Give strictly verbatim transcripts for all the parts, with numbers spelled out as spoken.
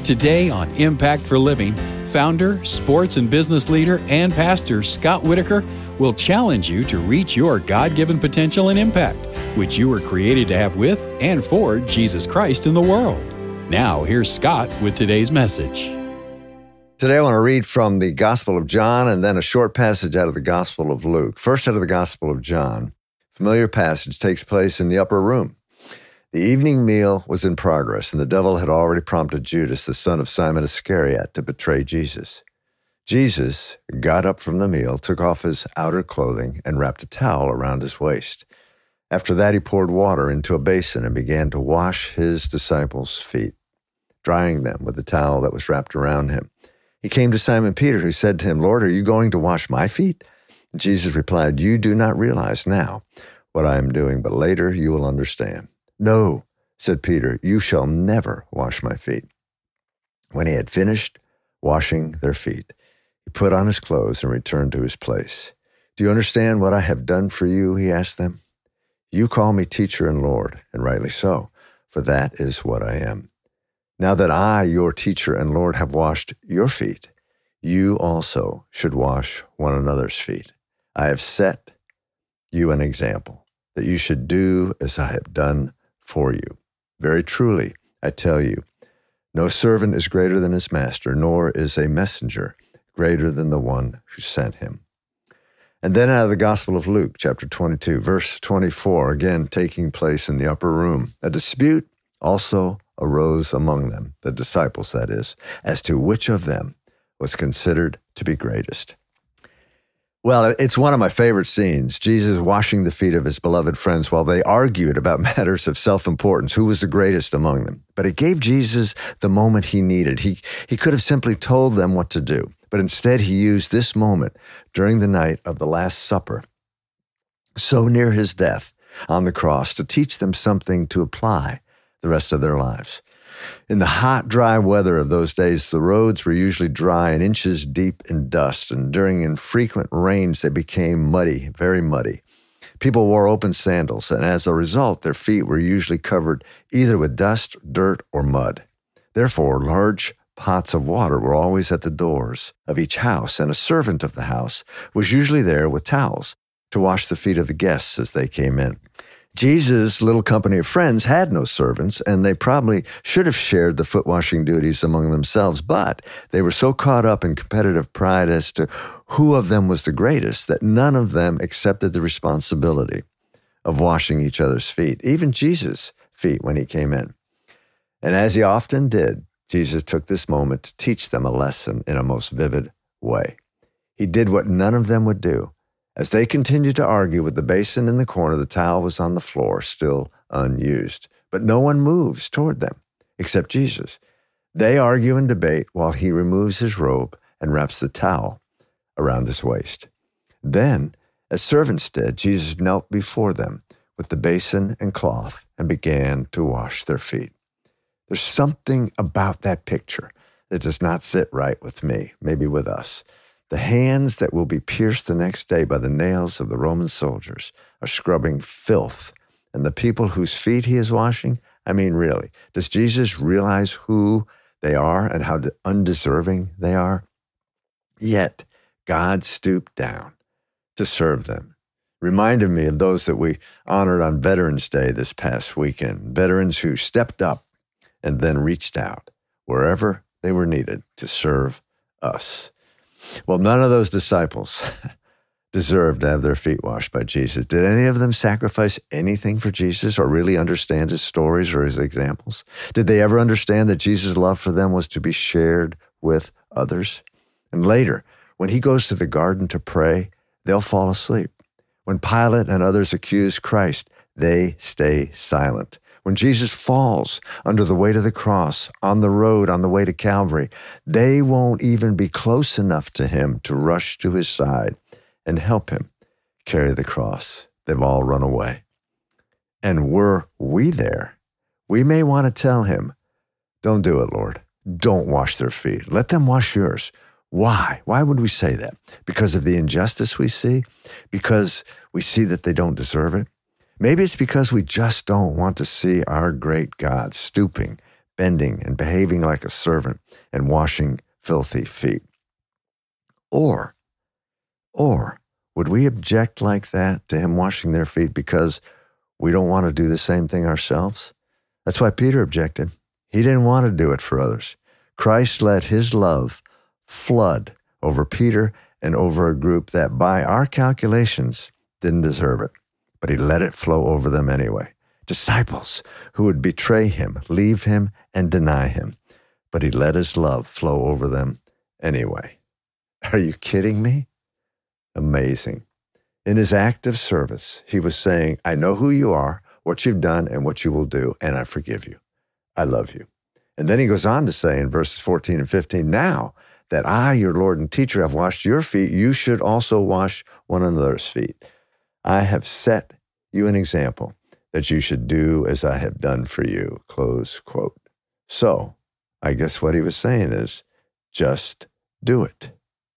Today on Impact for Living, founder, sports and business leader, and pastor Scott Whitaker will challenge you to reach your God-given potential and impact, which you were created to have with and for Jesus Christ in the world. Now, here's Scott with today's message. Today I want to read from the Gospel of John and then a short passage out of the Gospel of Luke. First, out of the Gospel of John. Familiar passage takes place in the upper room. The evening meal was in progress, and the devil had already prompted Judas, the son of Simon Iscariot, to betray Jesus. Jesus got up from the meal, took off his outer clothing, and wrapped a towel around his waist. After that, he poured water into a basin and began to wash his disciples' feet, drying them with the towel that was wrapped around him. He came to Simon Peter, who said to him, "Lord, are you going to wash my feet?" Jesus replied, "You do not realize now what I am doing, but later you will understand." "No," said Peter, "you shall never wash my feet." When he had finished washing their feet, he put on his clothes and returned to his place. "Do you understand what I have done for you?" he asked them. "You call me teacher and Lord, and rightly so, for that is what I am. Now that I, your teacher and Lord, have washed your feet, you also should wash one another's feet. I have set you an example, that you should do as I have done for you. Very truly, I tell you, no servant is greater than his master, nor is a messenger greater than the one who sent him." And then out of the Gospel of Luke, chapter twenty-two, verse twenty-four, again taking place in the upper room, a dispute also arose among them, the disciples that is, as to which of them was considered to be greatest. Well, it's one of my favorite scenes, Jesus washing the feet of his beloved friends while they argued about matters of self-importance, who was the greatest among them. But it gave Jesus the moment he needed. He, he could have simply told them what to do, but instead he used this moment during the night of the Last Supper, so near his death on the cross, to teach them something to apply the rest of their lives. In the hot, dry weather of those days, the roads were usually dry and inches deep in dust, and during infrequent rains, they became muddy, very muddy. People wore open sandals, and as a result, their feet were usually covered either with dust, dirt, or mud. Therefore, large pots of water were always at the doors of each house, and a servant of the house was usually there with towels to wash the feet of the guests as they came in. Jesus' little company of friends had no servants, and they probably should have shared the foot-washing duties among themselves, but they were so caught up in competitive pride as to who of them was the greatest that none of them accepted the responsibility of washing each other's feet, even Jesus' feet when he came in. And as he often did, Jesus took this moment to teach them a lesson in a most vivid way. He did what none of them would do. As they continued to argue with the basin in the corner, the towel was on the floor, still unused. But no one moves toward them, except Jesus. They argue and debate while he removes his robe and wraps the towel around his waist. Then, as servants did, Jesus knelt before them with the basin and cloth and began to wash their feet. There's something about that picture that does not sit right with me, maybe with us. The hands that will be pierced the next day by the nails of the Roman soldiers are scrubbing filth, and the people whose feet he is washing, I mean, really, does Jesus realize who they are and how undeserving they are? Yet, God stooped down to serve them. Reminded me of those that we honored on Veterans Day this past weekend, veterans who stepped up and then reached out wherever they were needed to serve us. Well, none of those disciples deserved to have their feet washed by Jesus. Did any of them sacrifice anything for Jesus or really understand his stories or his examples? Did they ever understand that Jesus' love for them was to be shared with others? And later, when he goes to the garden to pray, they'll fall asleep. When Pilate and others accuse Christ, they stay silent. When Jesus falls under the weight of the cross on the road on the way to Calvary, they won't even be close enough to him to rush to his side and help him carry the cross. They've all run away. And were we there, we may want to tell him, "Don't do it, Lord. Don't wash their feet. Let them wash yours." Why? Why would we say that? Because of the injustice we see? Because we see that they don't deserve it? Maybe it's because we just don't want to see our great God stooping, bending and behaving like a servant and washing filthy feet? Or, or would we object like that to him washing their feet because we don't want to do the same thing ourselves? That's why Peter objected. He didn't want to do it for others. Christ let his love flood over Peter and over a group that, by our calculations, didn't deserve it. But he let it flow over them anyway. Disciples who would betray him, leave him, and deny him. But he let his love flow over them anyway. Are you kidding me? Amazing. In his act of service, he was saying, I know who you are, what you've done, and what you will do, and I forgive you. I love you. And then he goes on to say in verses fourteen and fifteen, now that I, your Lord and teacher, have washed your feet, you should also wash one another's feet. I have set you an example that you should do as I have done for you, close quote. So I guess what he was saying is, just do it.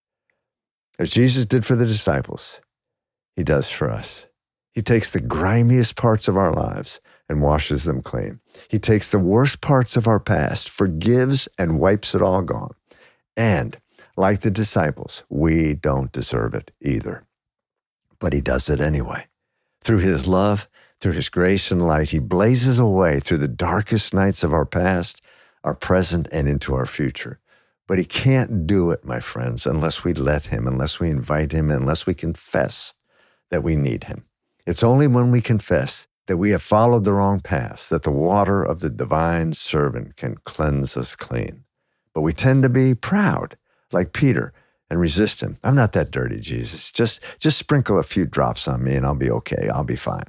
As Jesus did for the disciples, he does for us. He takes the grimiest parts of our lives and washes them clean. He takes the worst parts of our past, forgives, and wipes it all gone. And like the disciples, we don't deserve it either. But he does it anyway. Through his love, through his grace and light, he blazes a way through the darkest nights of our past, our present, and into our future. But he can't do it, my friends, unless we let him, unless we invite him, unless we confess that we need him. It's only when we confess that we have followed the wrong path that the water of the divine servant can cleanse us clean. But we tend to be proud, like Peter, and resist him. I'm not that dirty, Jesus. Just, just sprinkle a few drops on me and I'll be okay. I'll be fine.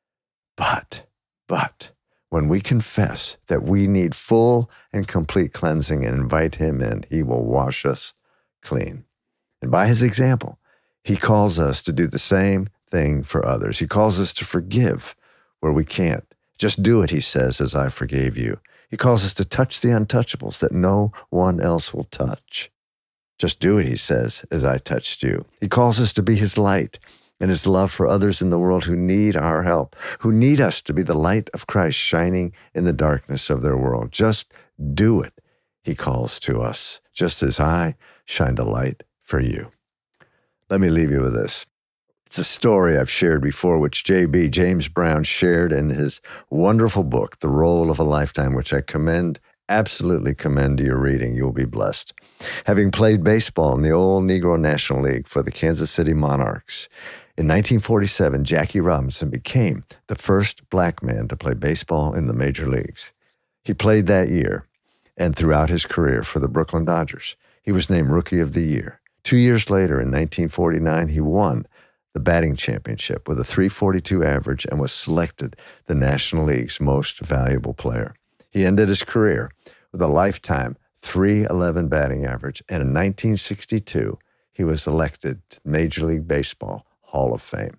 But, but, when we confess that we need full and complete cleansing and invite him in, he will wash us clean. And by his example, he calls us to do the same thing for others. He calls us to forgive where we can't. Just do it, he says, as I forgave you. He calls us to touch the untouchables that no one else will touch. Just do it, he says, as I touched you. He calls us to be his light and his love for others in the world who need our help, who need us to be the light of Christ shining in the darkness of their world. Just do it, he calls to us, just as I shined a light for you. Let me leave you with this. It's a story I've shared before, which J B, James Brown, shared in his wonderful book, The Role of a Lifetime, which I commend, absolutely commend to your reading. You'll be blessed. Having played baseball in the old Negro National League for the Kansas City Monarchs, in nineteen forty-seven, Jackie Robinson became the first black man to play baseball in the major leagues. He played that year and throughout his career for the Brooklyn Dodgers. He was named Rookie of the Year. Two years later, in nineteen forty-nine, he won the batting championship with a three forty-two average and was selected the National League's most valuable player. He ended his career with a lifetime three eleven batting average, and in nineteen sixty-two, he was elected to Major League Baseball Hall of Fame.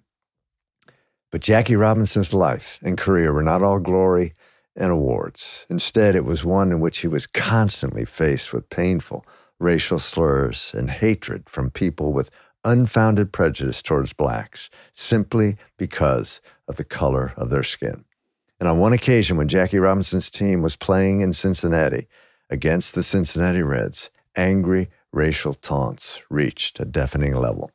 But Jackie Robinson's life and career were not all glory and awards. Instead, it was one in which he was constantly faced with painful racial slurs and hatred from people with unfounded prejudice towards blacks simply because of the color of their skin. And on one occasion, when Jackie Robinson's team was playing in Cincinnati against the Cincinnati Reds, angry racial taunts reached a deafening level.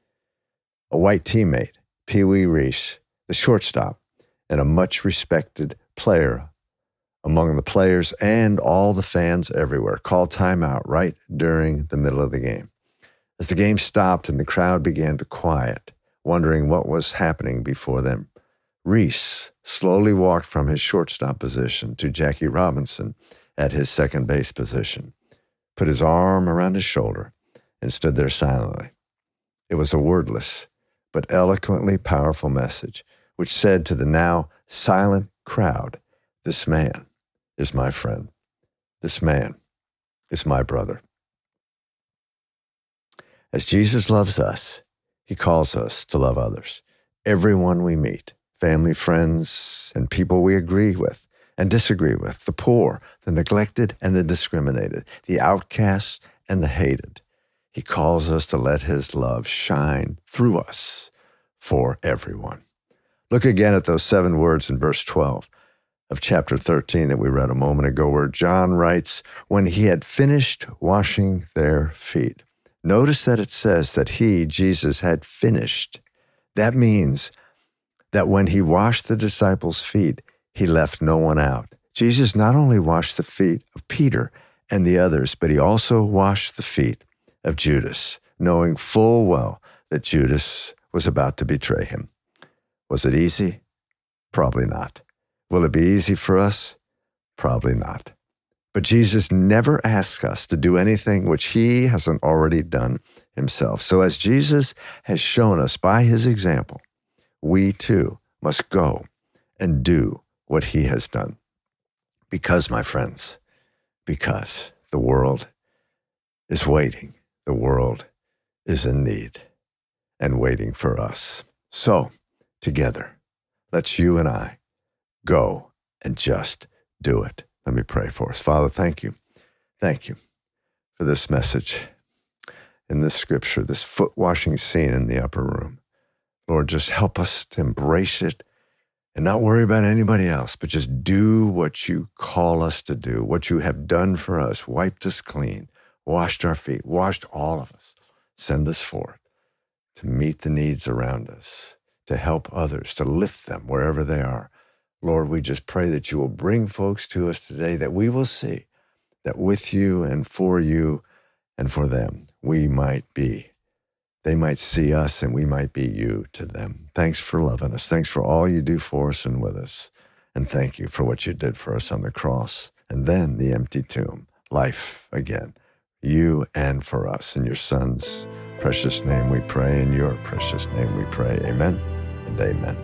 A white teammate, Pee Wee Reese, the shortstop, and a much-respected player among the players and all the fans everywhere, called timeout right during the middle of the game. As the game stopped and the crowd began to quiet, wondering what was happening before them, Reese slowly walked from his shortstop position to Jackie Robinson at his second base position, put his arm around his shoulder, and stood there silently. It was a wordless but eloquently powerful message, which said to the now silent crowd, "This man is my friend. This man is my brother." As Jesus loves us, he calls us to love others. Everyone we meet, family, friends, and people we agree with and disagree with, the poor, the neglected, and the discriminated, the outcasts and the hated. He calls us to let his love shine through us for everyone. Look again at those seven words in verse twelve. of chapter thirteen that we read a moment ago, where John writes, when he had finished washing their feet. Notice that it says that he, Jesus, had finished. That means that when he washed the disciples' feet, he left no one out. Jesus not only washed the feet of Peter and the others, but he also washed the feet of Judas, knowing full well that Judas was about to betray him. Was it easy? Probably not. Will it be easy for us? Probably not. But Jesus never asks us to do anything which he hasn't already done himself. So as Jesus has shown us by his example, we too must go and do what he has done. Because, my friends, because the world is waiting. The world is in need and waiting for us. So, together, let's you and I go and just do it. Let me pray for us. Father, thank you. Thank you for this message in this scripture, this foot washing scene in the upper room. Lord, just help us to embrace it and not worry about anybody else, but just do what you call us to do, what you have done for us, wiped us clean, washed our feet, washed all of us. Send us forth to meet the needs around us, to help others, to lift them wherever they are. Lord, we just pray that you will bring folks to us today, that we will see that with you and for you and for them, we might be. They might see us and we might be you to them. Thanks for loving us. Thanks for all you do for us and with us. And thank you for what you did for us on the cross. And then the empty tomb, life again, you and for us. In your Son's precious name we pray. In your precious name we pray. Amen and amen.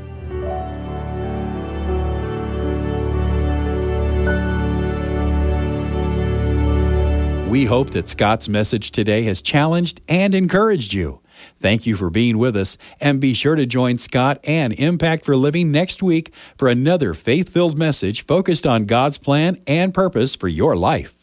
We hope that Scott's message today has challenged and encouraged you. Thank you for being with us, and be sure to join Scott and Impact for Living next week for another faith-filled message focused on God's plan and purpose for your life.